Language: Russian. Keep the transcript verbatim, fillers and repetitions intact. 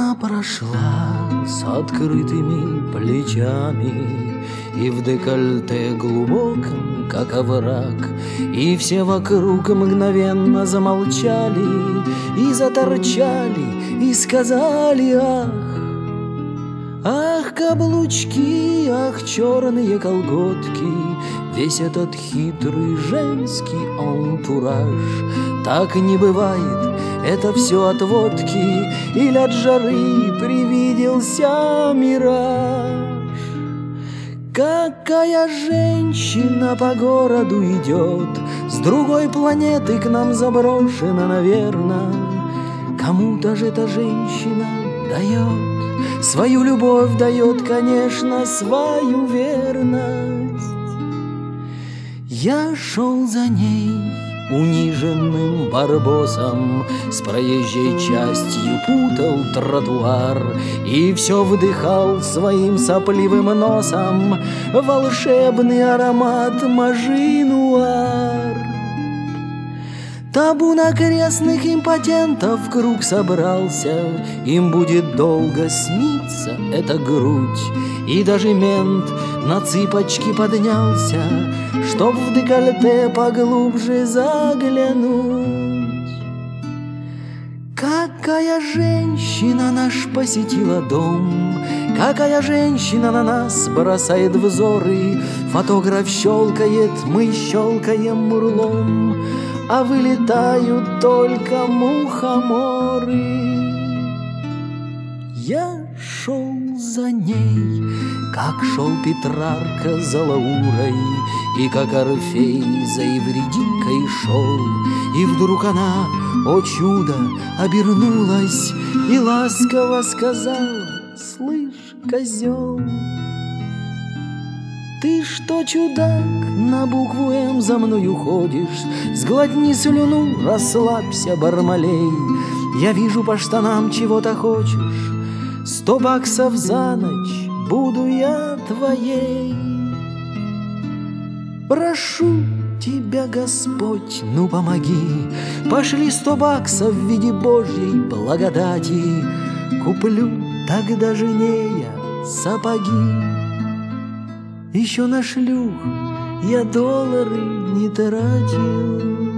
Она прошла с открытыми плечами и в декольте глубоком, как овраг, и все вокруг мгновенно замолчали и заторчали, и сказали: ах, ах, каблучки, ах, черные колготки, весь этот хитрый женский антураж. Так не бывает, это все от водки или от жары привиделся мираж. Какая женщина по городу идет, с другой планеты к нам заброшена, наверно. Кому-то же эта женщина дает свою любовь, дает, конечно, свою верность. Я шел за ней униженным барбосом, с проезжей частью путал тротуар и все вдыхал своим сопливым носом волшебный аромат мажинуар. Табун окрестных импотентов в круг собрался, им будет долго сниться эта грудь, и даже мент на цыпочки поднялся, чтоб в декольте поглубже заглянуть. Какая женщина наш посетила дом, какая женщина на нас бросает взоры. Фотограф щелкает, мы щелкаем мурлом, а вылетают только мухоморы. Я шел за ней, как шел Петрарка за Лаурой, и как Орфей за Евредикой шел. И вдруг она, о чудо, обернулась и ласково сказала: слышь, козел, ты что, чудак, на букву М за мною ходишь? Сглотни слюну, расслабься, бармалей. Я вижу по штанам, чего-то хочешь. Сто баксов за ночь, буду я твоей. Прошу тебя, Господь, ну помоги. Пошли сто баксов в виде Божьей благодати. Куплю тогда жене я сапоги. Еще на шлюх я доллары не тратил.